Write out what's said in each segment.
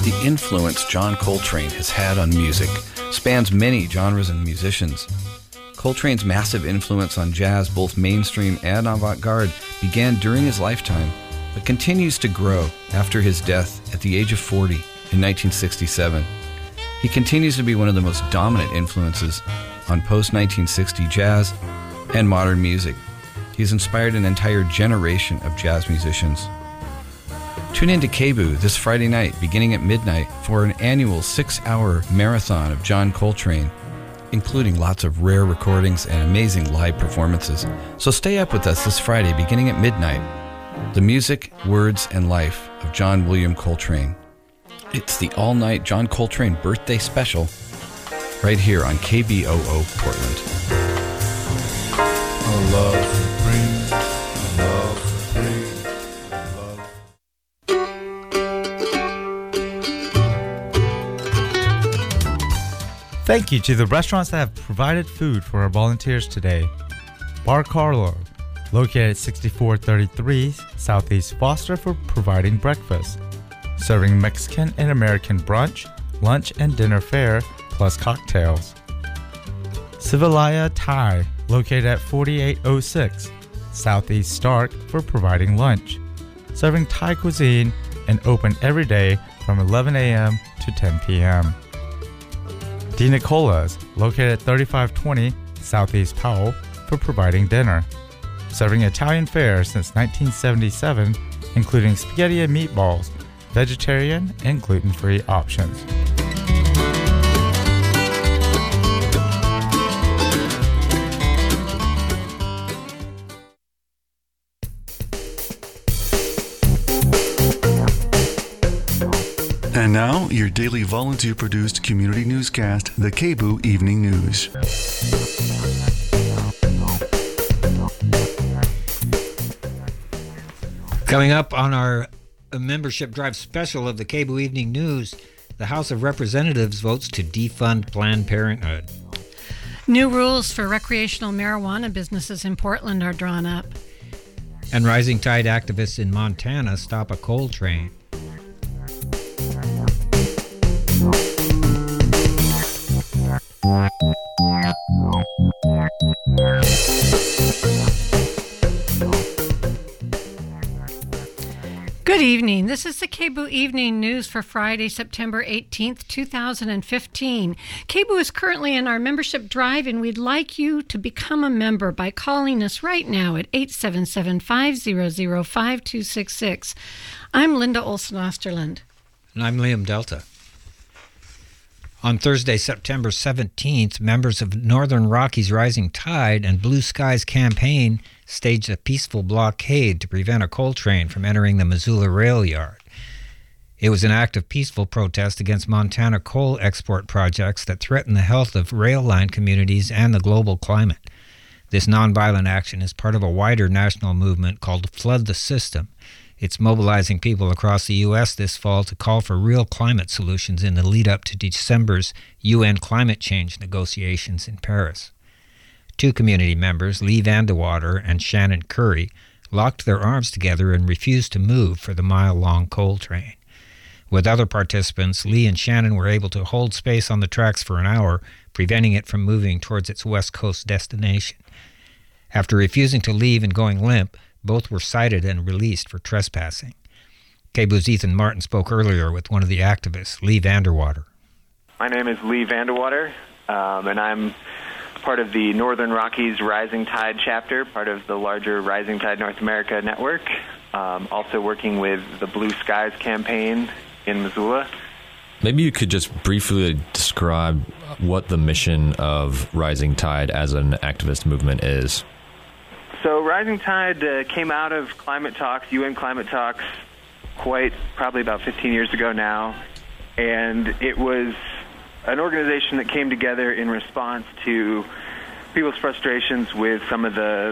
The influence John Coltrane has had on music spans many genres and musicians. Coltrane's massive influence on jazz, both mainstream and avant-garde, began during his lifetime, but continues to grow after his death at the age of 40 in 1967. He continues to be one of the most dominant influences on post-1960 jazz and modern music. He's inspired an entire generation of jazz musicians. Tune in to KBOO this Friday night, beginning at midnight, for an annual 6-hour marathon of John Coltrane, including lots of rare recordings and amazing live performances. So stay up with us this Friday, beginning at midnight. The music, words, and life of John William Coltrane. It's the all-night John Coltrane birthday special right here on KBOO Portland. Love supreme. Thank you to the restaurants that have provided food for our volunteers today. Bar Carlo, located at 6433 Southeast Foster, for providing breakfast, serving Mexican and American brunch, lunch, and dinner fare, plus cocktails. Civilaya Thai, located at 4806 Southeast Stark, for providing lunch, serving Thai cuisine, and open every day from 11 a.m. to 10 p.m. Di Nicola's, located at 3520 Southeast Powell, for providing dinner, serving Italian fare since 1977, including spaghetti and meatballs, vegetarian and gluten-free options. And now, your daily volunteer-produced community newscast, the KBOO Evening News. Coming up on our membership drive special of the KBOO Evening News, the House of Representatives votes to defund Planned Parenthood. New rules for recreational marijuana businesses in Portland are drawn up. And rising tide activists in Montana stop a coal train. Good evening. This is the KBOO Evening News for Friday, September 18th, 2015. KBOO is currently in our membership drive, and we'd like you to become a member by calling us right now at 877-500-5266. I'm Linda Olson-Osterland. And I'm Liam Delta. On Thursday, September 17th, members of Northern Rockies Rising Tide and Blue Skies Campaign staged a peaceful blockade to prevent a coal train from entering the Missoula rail yard. It was an act of peaceful protest against Montana coal export projects that threaten the health of rail line communities and the global climate. This nonviolent action is part of a wider national movement called Flood the System. It's mobilizing people across the U.S. this fall to call for real climate solutions in the lead-up to December's UN climate change negotiations in Paris. Two community members, Lee Vandewater and Shannon Curry, locked their arms together and refused to move for the mile-long coal train. With other participants, Lee and Shannon were able to hold space on the tracks for an hour, preventing it from moving towards its West Coast destination. After refusing to leave and going limp, both were cited and released for trespassing. KBOO's Ethan Martin spoke earlier with one of the activists, Lee Vandewater. My name is Lee Vandewater, and I'm part of the Northern Rockies Rising Tide chapter, part of the larger Rising Tide North America network, also working with the Blue Skies campaign in Missoula. Maybe you could just briefly describe what the mission of Rising Tide as an activist movement is. So Rising Tide came out of climate talks, UN climate talks, probably about 15 years ago now, and it was an organization that came together in response to people's frustrations with some of the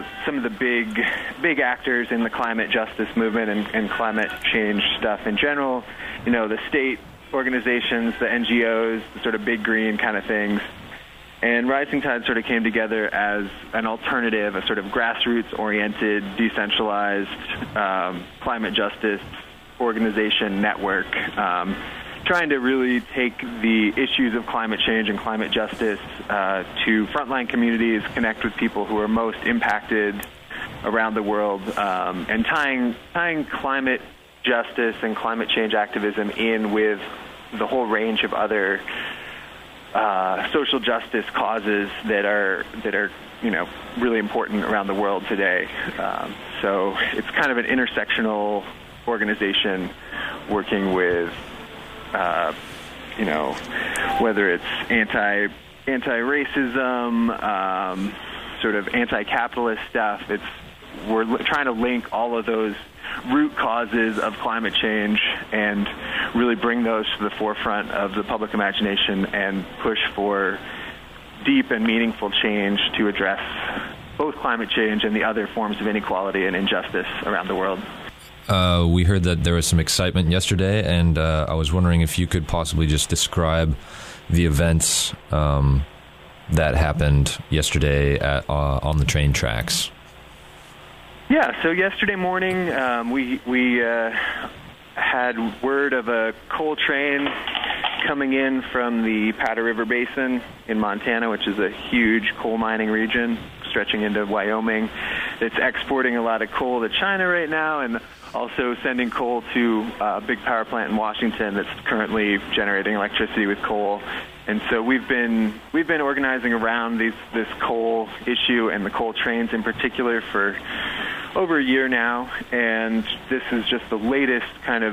big actors in the climate justice movement and climate change stuff in general. You know, the state organizations, the NGOs, the sort of big green kind of things. And Rising Tide sort of came together as an alternative, a sort of grassroots-oriented, decentralized climate justice organization network trying to really take the issues of climate change and climate justice to frontline communities, connect with people who are most impacted around the world, and tying climate justice and climate change activism in with the whole range of other social justice causes that are really important around the world today. So it's kind of an intersectional organization working with whether it's anti-racism, sort of anti-capitalist stuff. We're trying to link all of those root causes of climate change and really bring those to the forefront of the public imagination and push for deep and meaningful change to address both climate change and the other forms of inequality and injustice around the world. We heard that there was some excitement yesterday, and I was wondering if you could possibly just describe the events that happened yesterday on the train tracks. Yeah, so yesterday morning we had word of a coal train coming in from the Powder River Basin in Montana, which is a huge coal mining region stretching into Wyoming. It's exporting a lot of coal to China right now, and also sending coal to a big power plant in Washington that's currently generating electricity with coal. And so we've been organizing around this coal issue and the coal trains in particular for over a year now, and this is just the latest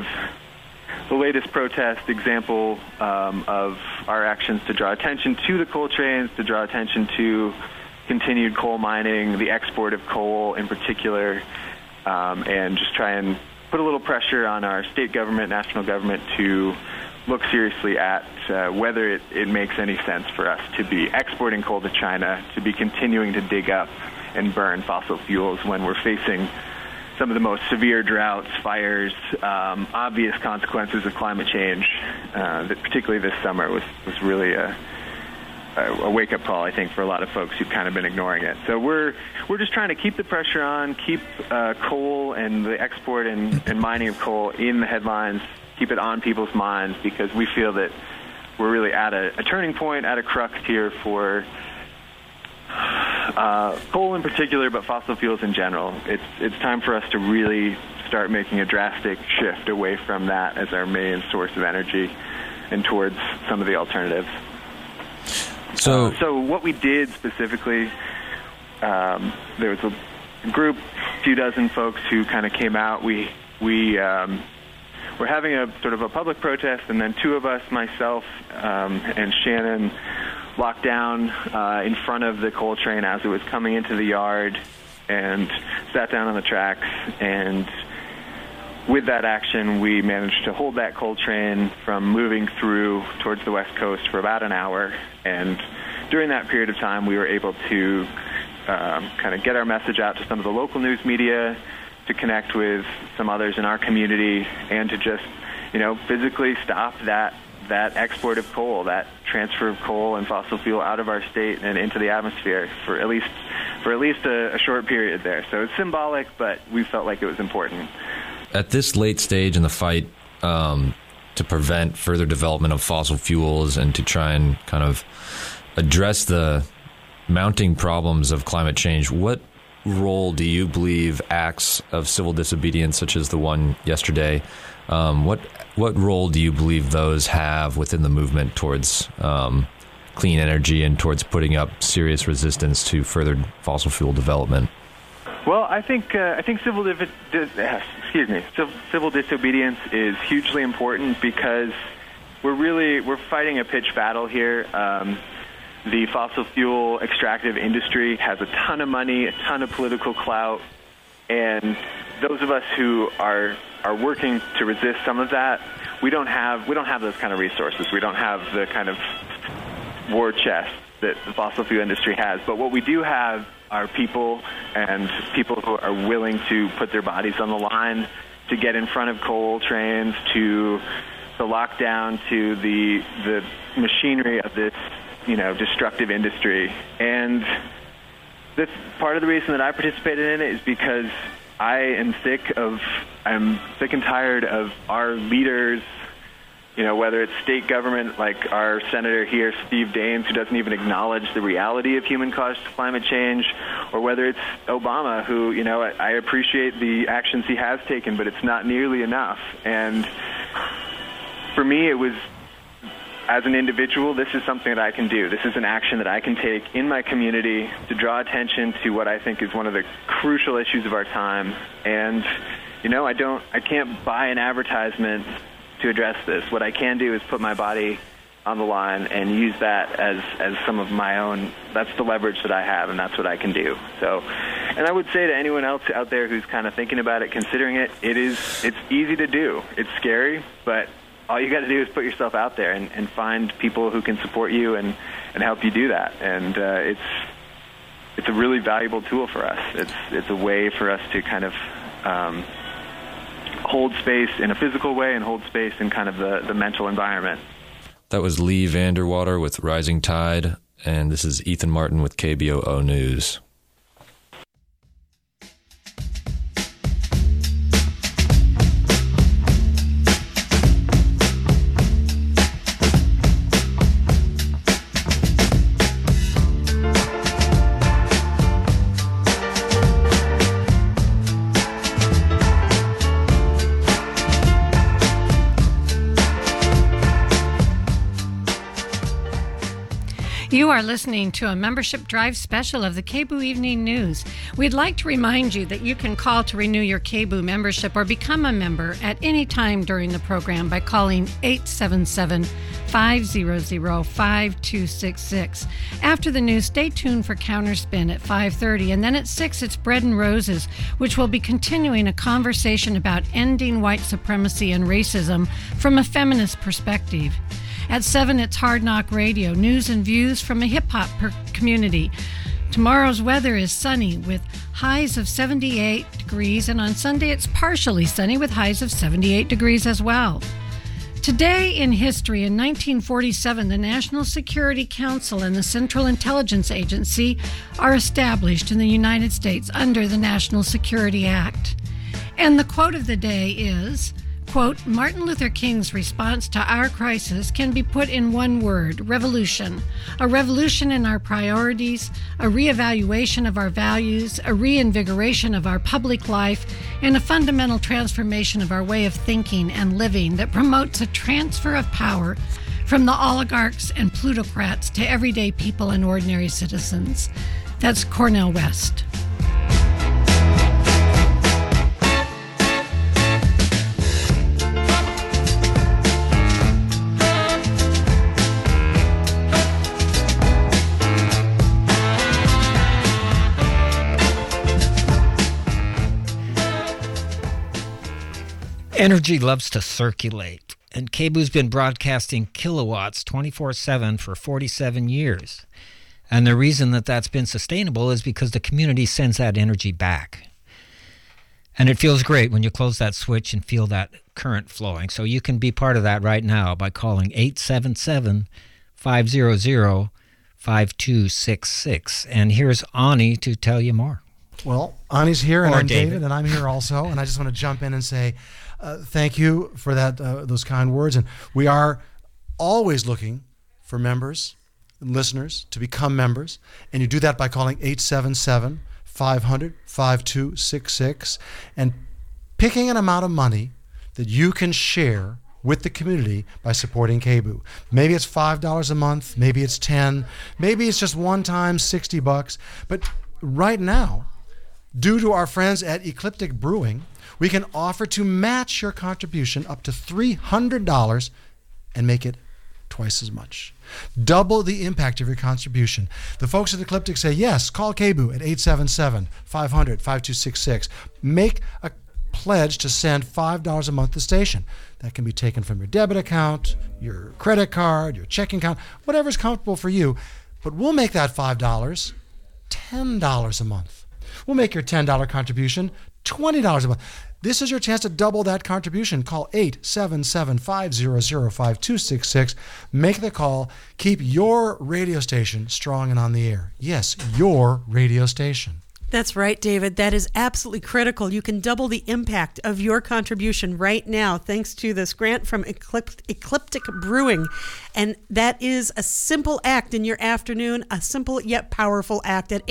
protest example of our actions to draw attention to the coal trains, to draw attention to continued coal mining, the export of coal in particular, and just try and put a little pressure on our state government, national government to look seriously at whether it makes any sense for us to be exporting coal to China, to be continuing to dig up and burn fossil fuels when we're facing some of the most severe droughts, fires, obvious consequences of climate change, that particularly this summer was really a wake-up call, I think, for a lot of folks who've kind of been ignoring it. So we're just trying to keep the pressure on, keep coal and the export and mining of coal in the headlines, keep it on people's minds, because we feel that we're really at a turning point, at a crux here for coal in particular, but fossil fuels in general. It's time for us to really start making a drastic shift away from that as our main source of energy and towards some of the alternatives. So what we did specifically, there was a group, a few dozen folks who kind of came out. We were having a sort of a public protest, and then two of us, myself and Shannon, locked down in front of the coal train as it was coming into the yard and sat down on the tracks. And with that action, we managed to hold that coal train from moving through towards the West Coast for about an hour. And during that period of time, we were able to kind of get our message out to some of the local news media, to connect with some others in our community, and to just, physically stop that export of coal, that transfer of coal and fossil fuel out of our state and into the atmosphere for at least a short period there. So it's symbolic, but we felt like it was important. At this late stage in the fight to prevent further development of fossil fuels and to try and kind of address the mounting problems of climate change, what role do you believe acts of civil disobedience, such as the one yesterday, what role do you believe those have within the movement towards clean energy and towards putting up serious resistance to further fossil fuel development? Well, I think civil disobedience is hugely important because we're fighting a pitched battle here. The fossil fuel extractive industry has a ton of money, a ton of political clout, and those of us who are working to resist some of that, we don't have those kind of resources. We don't have the kind of war chest that the fossil fuel industry has. But what we do have are people who are willing to put their bodies on the line to get in front of coal trains, to lock down to the machinery of this destructive industry. And this part of the reason that I participated in it is because I'm sick and tired of our leaders whether it's state government like our senator here, Steve Daines, who doesn't even acknowledge the reality of human-caused climate change, or whether it's Obama, who, I appreciate the actions he has taken, but it's not nearly enough. And for me, it was, as an individual, this is something that I can do. This is an action that I can take in my community to draw attention to what I think is one of the crucial issues of our time. And, I can't buy an advertisement to address this. What I can do is put my body on the line and use that as some of my own. That's the leverage that I have, and that's what I can do. So, and I would say to anyone else out there who's kind of thinking about it, considering it, it's easy to do. It's scary, but all you got to do is put yourself out there and find people who can support you and help you do that. And it's a really valuable tool for us. It's a way for us to kind of hold space in a physical way and hold space in kind of the mental environment. That was Lee Vanderwater with Rising Tide, and this is Ethan Martin with KBOO News. You are listening to a membership drive special of the KBOO Evening News. We'd like to remind you that you can call to renew your KBOO membership or become a member at any time during the program by calling 877-500-5266. After the news, stay tuned for Counterspin at 5:30, and then at 6, it's Bread and Roses, which will be continuing a conversation about ending white supremacy and racism from a feminist perspective. At 7, it's Hard Knock Radio, news and views from a hip-hop community. Tomorrow's weather is sunny with highs of 78 degrees, and on Sunday it's partially sunny with highs of 78 degrees as well. Today in history, in 1947, the National Security Council and the Central Intelligence Agency are established in the United States under the National Security Act. And the quote of the day is, quote, Martin Luther King's response to our crisis can be put in one word: revolution. A revolution in our priorities, a reevaluation of our values, a reinvigoration of our public life, and a fundamental transformation of our way of thinking and living that promotes a transfer of power from the oligarchs and plutocrats to everyday people and ordinary citizens. That's Cornel West. Energy loves to circulate, and KBOO's been broadcasting kilowatts 24/7 for 47 years. And the reason that that's been sustainable is because the community sends that energy back. And it feels great when you close that switch and feel that current flowing. So you can be part of that right now by calling 877-500-5266. And here's Ani to tell you more. Well, Ani's here, and Or I'm David. David, and I'm here also. And I just want to jump in and say thank you for that, those kind words. And we are always looking for members and listeners to become members. And you do that by calling 877-500-5266 and picking an amount of money that you can share with the community by supporting KBOO. Maybe it's $5 a month, maybe it's $10, maybe it's just one time $60. But right now, due to our friends at Ecliptic Brewing, we can offer to match your contribution up to $300 and make it twice as much. Double the impact of your contribution. The folks at Ecliptic say, yes, call KBOO at 877-500-5266. Make a pledge to send $5 a month to the station. That can be taken from your debit account, your credit card, your checking account, whatever's comfortable for you. But we'll make that $5 $10 a month. We'll make your $10 contribution $20 a month. This is your chance to double that contribution. Call 877-500-5266. Make the call. Keep your radio station strong and on the air. Yes, your radio station. That's right, David. That is absolutely critical. You can double the impact of your contribution right now thanks to this grant from Ecliptic Brewing. And that is a simple act in your afternoon, a simple yet powerful act at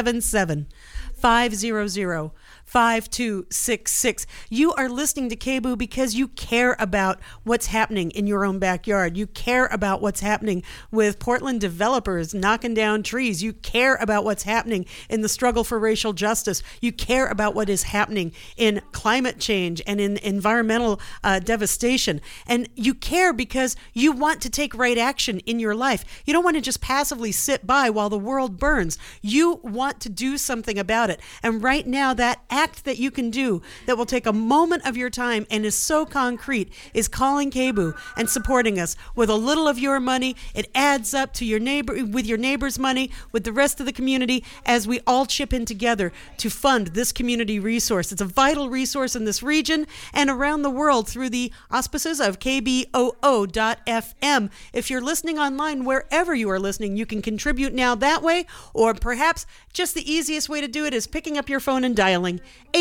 877-500-5266. You are listening to KBOO because you care about what's happening in your own backyard. You care about what's happening with Portland developers knocking down trees. You care about what's happening in the struggle for racial justice. You care about what is happening in climate change and in environmental devastation. And you care because you want to take right action in your life. You don't want to just passively sit by while the world burns. You want to do something about it. And right now, that act that you can do that will take a moment of your time and is so concrete is calling KBOO and supporting us with a little of your money. It adds up to your neighbor, with your neighbor's money, with the rest of the community, as we all chip in together to fund this community resource. It's a vital resource in this region and around the world through the auspices of KBOO.FM. If you're listening online, wherever you are listening, you can contribute now that way, or perhaps just the easiest way to do it is picking up your phone and dialing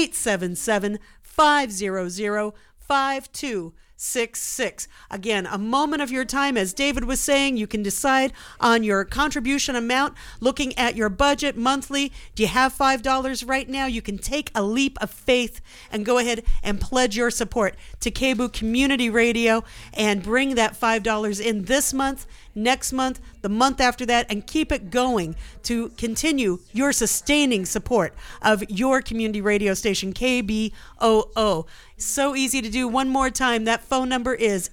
877-500-5266. Again, a moment of your time. As David was saying, you can decide on your contribution amount, looking at your budget monthly. Do you have $5 right now? You can take a leap of faith and go ahead and pledge your support to KBOO Community Radio and bring that $5 in this month, next month, the month after that, and keep it going to continue your sustaining support of your community radio station, KBOO. So easy to do. One more time, that phone number is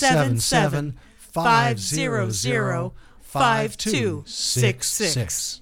877-500-5266.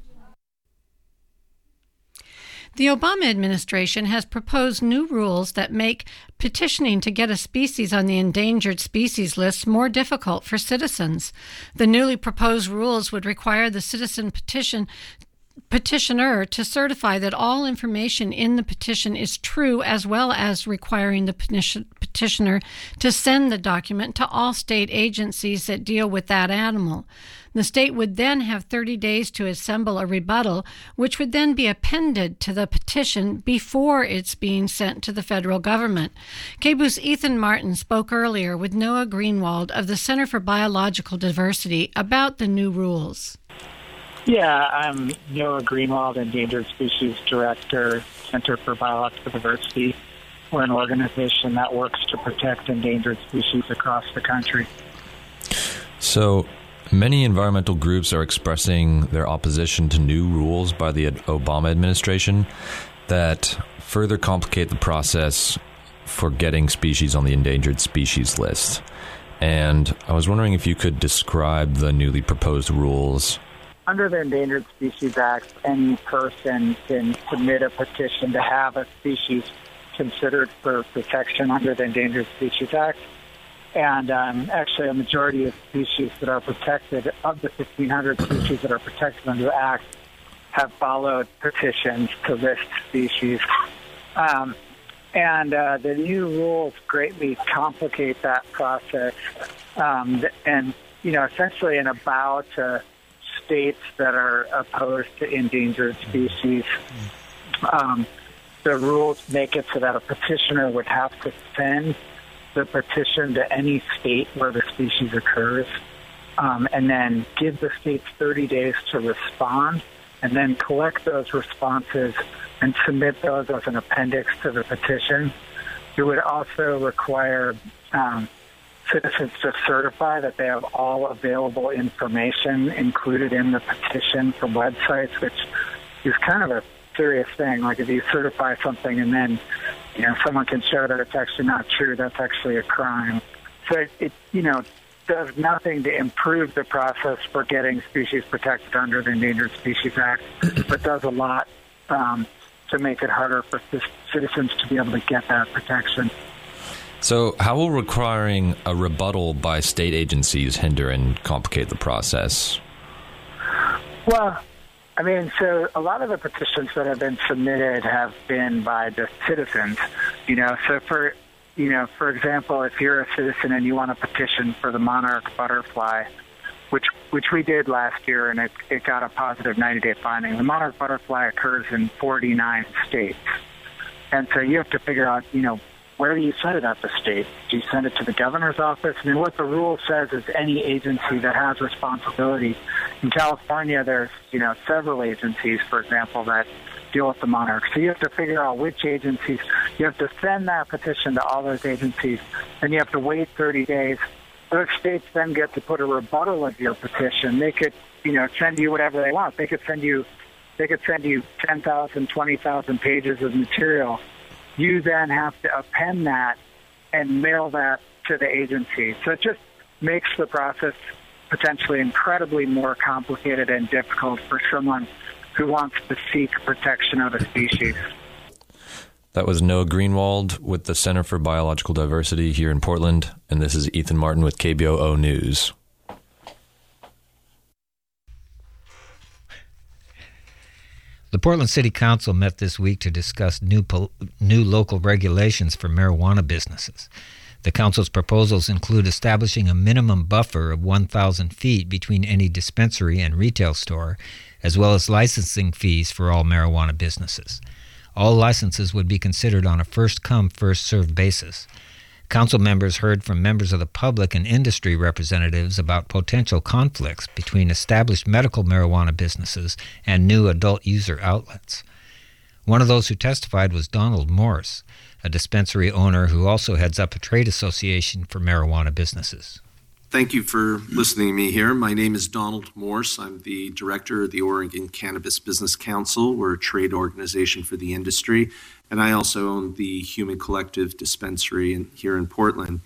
The Obama administration has proposed new rules that make petitioning to get a species on the endangered species list more difficult for citizens. The newly proposed rules would require the citizen petitioner to certify that all information in the petition is true, as well as requiring the petitioner to send the document to all state agencies that deal with that animal. The state would then have 30 days to assemble a rebuttal, which would then be appended to the petition before it's being sent to the federal government. KBOO's Ethan Martin spoke earlier with Noah Greenwald of the Center for Biological Diversity about the new rules. Yeah, I'm Noah Greenwald, Endangered Species Director, Center for Biological Diversity. We're an organization that works to protect endangered species across the country. So, many environmental groups are expressing their opposition to new rules by the Obama administration that further complicate the process for getting species on the endangered species list. And I was wondering if you could describe the newly proposed rules. Under the Endangered Species Act, any person can submit a petition to have a species considered for protection under the Endangered Species Act. And actually, a majority of species that are protected, of the 1,500 species that are protected under the Act, have followed petitions to list species. And the new rules greatly complicate that process. And, you know, essentially in a bow to states that are opposed to endangered species, the rules make it so that a petitioner would have to send the petition to any state where the species occurs, and then give the states 30 days to respond, and then collect those responses and submit those as an appendix to the petition. It would also require citizens to certify that they have all available information included in the petition from websites, which is kind of a serious thing. Like if you certify something and then, you know, someone can show that it's actually not true, that's actually a crime. So it you know, does nothing to improve the process for getting species protected under the Endangered Species Act, but does a lot to make it harder for citizens to be able to get that protection. So how will requiring a rebuttal by state agencies hinder and complicate the process? Well, I mean, so a lot of the petitions that have been submitted have been by the citizens, you know. So for example, if you're a citizen and you want a petition for the monarch butterfly, which we did last year, and it got a positive 90-day finding. The monarch butterfly occurs in 49 states. And so you have to figure out, where do you send it at the state? Do you send it to the governor's office? I mean, what the rule says is any agency that has responsibility. In California, there's, several agencies, for example, that deal with the monarchs. So you have to figure out which agencies. You have to send that petition to all those agencies, and you have to wait 30 days. Those states then get to put a rebuttal of your petition. They could, send you whatever they want. They could send you 10,000, 20,000 pages of material. You then have to append that and mail that to the agency. So it just makes the process potentially incredibly more complicated and difficult for someone who wants to seek protection of a species. That was Noah Greenwald with the Center for Biological Diversity here in Portland, and this is Ethan Martin with KBOO News. The Portland City Council met this week to discuss new local regulations for marijuana businesses. The council's proposals include establishing a minimum buffer of 1,000 feet between any dispensary and retail store, as well as licensing fees for all marijuana businesses. All licenses would be considered on a first-come, first-served basis. Council members heard from members of the public and industry representatives about potential conflicts between established medical marijuana businesses and new adult user outlets. One of those who testified was Donald Morse, a dispensary owner who also heads up a trade association for marijuana businesses. Thank you for listening to me here. My name is Donald Morse. I'm the director of the Oregon Cannabis Business Council. We're a trade organization for the industry, and I also own the Human Collective dispensary here in Portland.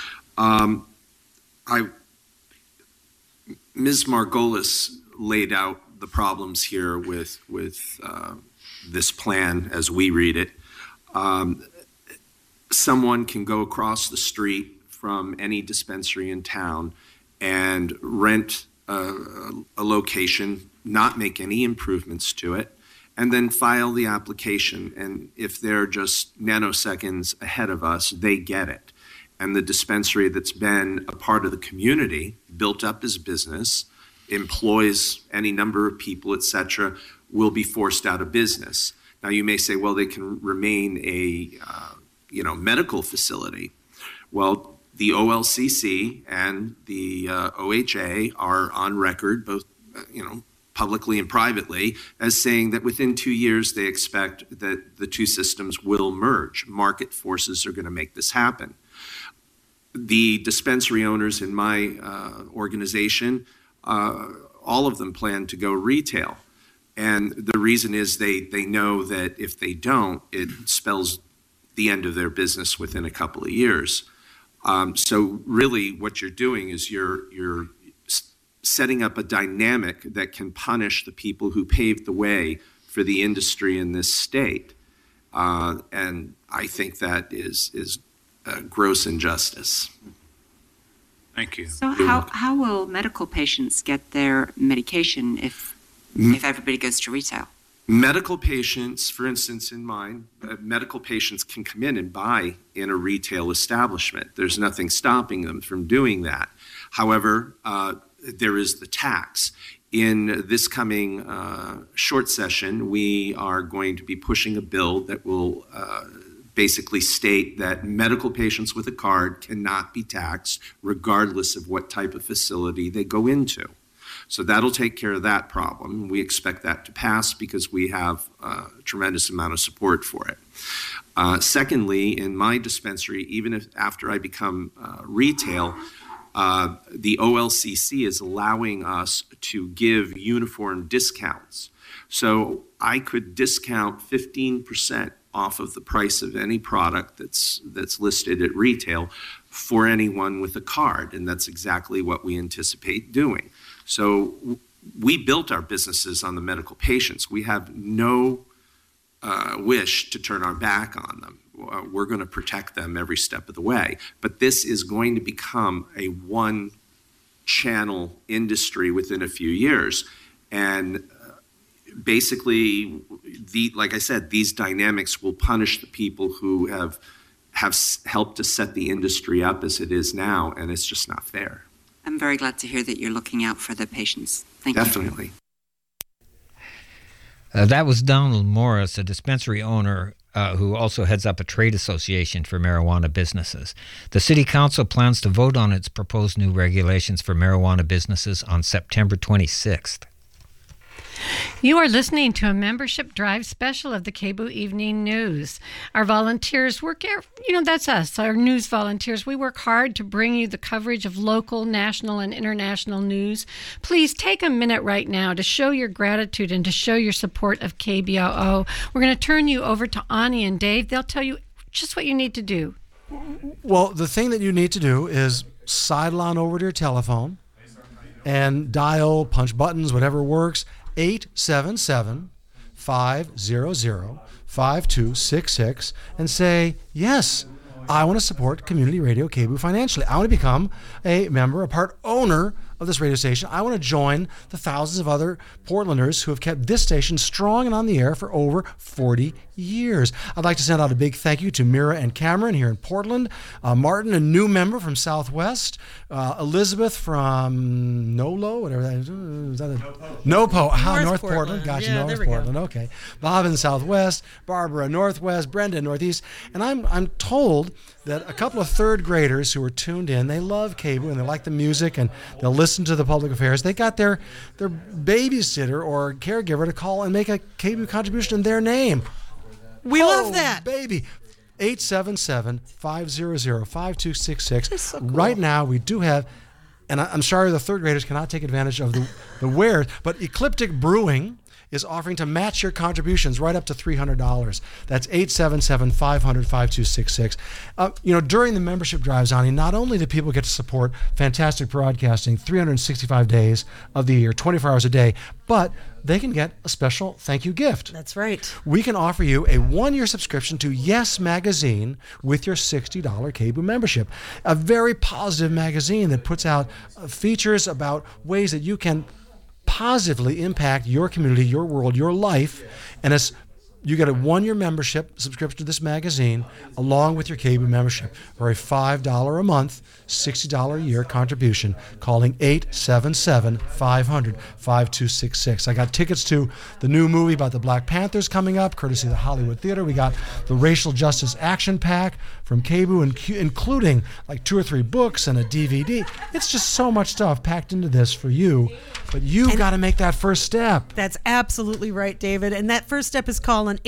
Ms. Margolis laid out the problems here with this plan as we read it. Someone can go across the street from any dispensary in town and rent a location, not make any improvements to it, and then file the application. And if they're just nanoseconds ahead of us, they get it. And the dispensary that's been a part of the community, built up as business, employs any number of people, etc., will be forced out of business. Now, you may say, well, they can remain a medical facility. Well, the OLCC and the OHA are on record, both publicly and privately, as saying that within 2 years they expect that the two systems will merge. Market forces are going to make this happen. The dispensary owners in my organization, all of them plan to go retail. And the reason is they know that if they don't, it spells the end of their business within a couple of years. So really what you're doing is you're setting up a dynamic that can punish the people who paved the way for the industry in this state. And I think that is a gross injustice. Thank you. So how will medical patients get their medication if everybody goes to retail? Medical patients, for instance, in mine, medical patients can come in and buy in a retail establishment. There's nothing stopping them from doing that. However, there is the tax. In this coming short session, we are going to be pushing a bill that will basically state that medical patients with a card cannot be taxed regardless of what type of facility they go into. So that'll take care of that problem. We expect that to pass because we have a tremendous amount of support for it. Secondly, in my dispensary, even after I become retail, the OLCC is allowing us to give uniform discounts. So I could discount 15% off of the price of any product that's listed at retail for anyone with a card, and that's exactly what we anticipate doing. So we built our businesses on the medical patients. We have no wish to turn our back on them. We're going to protect them every step of the way. But this is going to become a one-channel industry within a few years. And basically, like I said, these dynamics will punish the people who have helped to set the industry up as it is now, and it's just not fair. I'm very glad to hear that you're looking out for the patients. Thank you. Definitely. That was Donald Morris, a dispensary owner who also heads up a trade association for marijuana businesses. The City Council plans to vote on its proposed new regulations for marijuana businesses on September 26th. You are listening to a membership drive special of the KBOO Evening News. Our volunteers work, that's us, our news volunteers. We work hard to bring you the coverage of local, national, and international news. Please take a minute right now to show your gratitude and to show your support of KBOO. We're going to turn you over to Ani and Dave. They'll tell you just what you need to do. Well, the thing that you need to do is sidle on over to your telephone and dial, punch buttons, whatever works, 877-500-5266 and say, yes, I want to support Community Radio KBOO financially. I want to become a member, a part owner of this radio station. I want to join the thousands of other Portlanders who have kept this station strong and on the air for over 40 years. I'd like to send out a big thank you to Mira and Cameron here in Portland, Martin, a new member from Southwest, Elizabeth from Nolo, whatever that is. Nopo. North Portland. Gotcha, yeah, North Portland. Okay. Bob in Southwest, Barbara Northwest, Brenda Northeast. And I'm told that a couple of third graders who are tuned in, they love KBOO and they like the music and they'll listen to the public affairs. They got their babysitter or caregiver to call and make a KBOO contribution in their name. We love that. Baby. 877-500-5266. So cool. Right now, we do have, and I'm sorry the third graders cannot take advantage of the wares, but Ecliptic Brewing is offering to match your contributions right up to $300. That's 877-500-5266. During the membership drives, Ani, not only do people get to support fantastic broadcasting 365 days of the year, 24 hours a day, but they can get a special thank you gift. That's right. We can offer you a 1-year subscription to Yes Magazine with your $60 KBOO membership. A very positive magazine that puts out features about ways that you can positively impact your community, your world, your life, and you get a 1-year membership subscription to this magazine along with your KBOO membership for a $5 a month, $60 a year contribution, calling 877-500-5266. I got tickets to the new movie about the Black Panthers coming up, courtesy of the Hollywood Theater. We got the Racial Justice Action Pack from KBOO, including like 2 or 3 books and a DVD. It's just so much stuff packed into this for you, but you've got to make that first step. That's absolutely right, David. And that first step is call on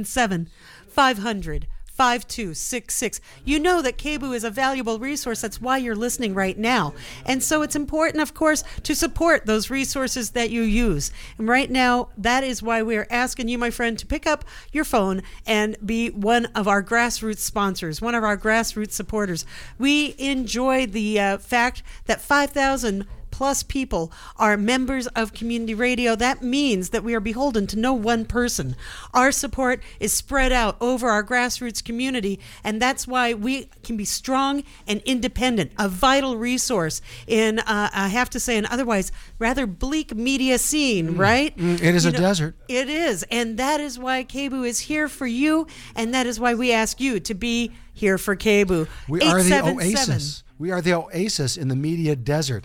877-500-5266. You know that KBOO is a valuable resource. That's why you're listening right now. And so it's important, of course, to support those resources that you use. And right now, that is why we're asking you, my friend, to pick up your phone and be one of our grassroots sponsors, one of our grassroots supporters. We enjoy the fact that 5,000 plus people are members of community radio. That means that we are beholden to no one person. Our support is spread out over our grassroots community, and that's why we can be strong and independent, a vital resource in, I have to say, an otherwise rather bleak media scene, right? It is a desert. It is, and that is why KBOO is here for you, and that is why we ask you to be here for KBOO. We are the oasis. We are the oasis in the media desert.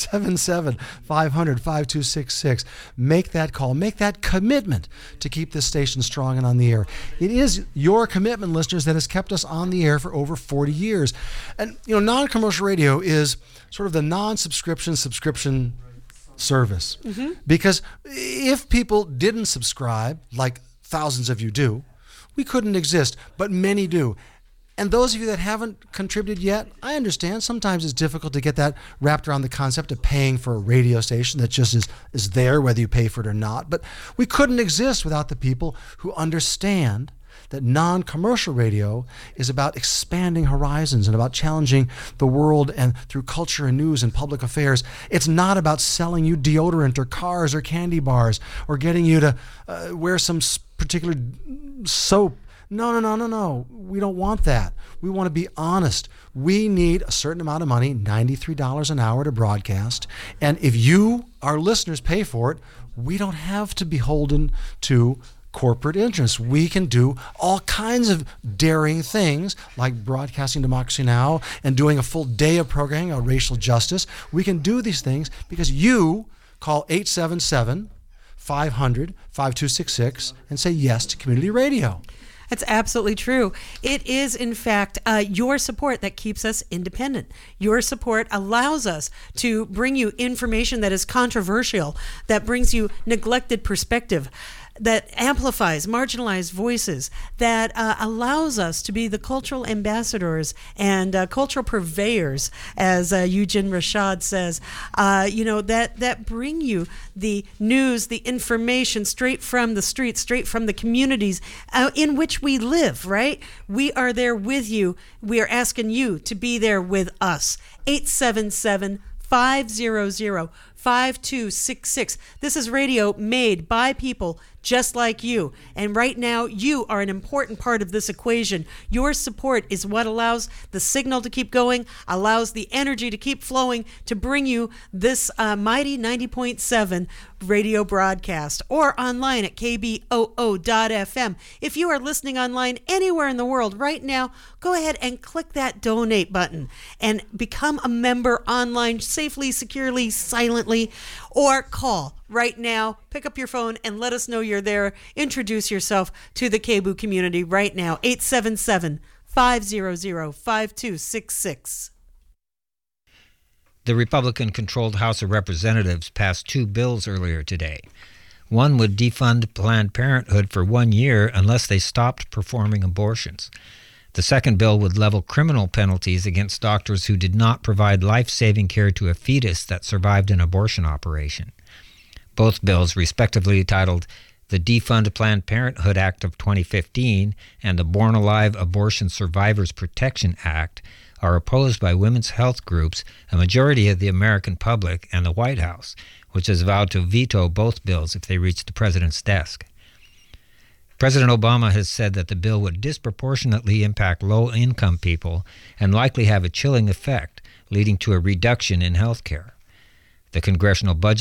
877-500-5266. Make that call. Make that commitment to keep this station strong and on the air. It is your commitment, listeners, that has kept us on the air for over 40 years. And, non-commercial radio is sort of the non-subscription service. Mm-hmm. Because if people didn't subscribe, like thousands of you do, we couldn't exist, but many do. And those of you that haven't contributed yet, I understand sometimes it's difficult to get that wrapped around the concept of paying for a radio station that just is there whether you pay for it or not. But we couldn't exist without the people who understand that non-commercial radio is about expanding horizons and about challenging the world and through culture and news and public affairs. It's not about selling you deodorant or cars or candy bars or getting you to wear some particular soap. No. We don't want that. We want to be honest. We need a certain amount of money, $93 an hour to broadcast. And if you, our listeners, pay for it, we don't have to be beholden to corporate interests. We can do all kinds of daring things like broadcasting Democracy Now! And doing a full day of programming on racial justice. We can do these things because you call 877-500-5266 and say yes to community radio. That's absolutely true. It is, in fact, your support that keeps us independent. Your support allows us to bring you information that is controversial, that brings you neglected perspective, that amplifies marginalized voices, that allows us to be the cultural ambassadors and cultural purveyors, as Eugene Rashad says, that bring you the news, the information straight from the streets, straight from the communities in which we live, right? We are there with you. We are asking you to be there with us. 877-500-5266. This is radio made by people just like you. And right now, you are an important part of this equation. Your support is what allows the signal to keep going, allows the energy to keep flowing to bring you this mighty 90.7 radio broadcast, or online at kboo.fm. If you are listening online anywhere in the world right now, go ahead and click that donate button and become a member online safely, securely, silently, or call right now. Pick up your phone and let us know you're there. Introduce yourself to the KBOO community right now. 877-500-5266. The Republican-controlled House of Representatives passed 2 bills earlier today. One would defund Planned Parenthood for 1 year unless they stopped performing abortions. The second bill would level criminal penalties against doctors who did not provide life-saving care to a fetus that survived an abortion operation. Both bills, respectively titled the Defund Planned Parenthood Act of 2015 and the Born Alive Abortion Survivors Protection Act, are opposed by women's health groups, a majority of the American public, and the White House, which has vowed to veto both bills if they reach the president's desk. President Obama has said that the bill would disproportionately impact low-income people and likely have a chilling effect, leading to a reduction in health care. The Congressional Budget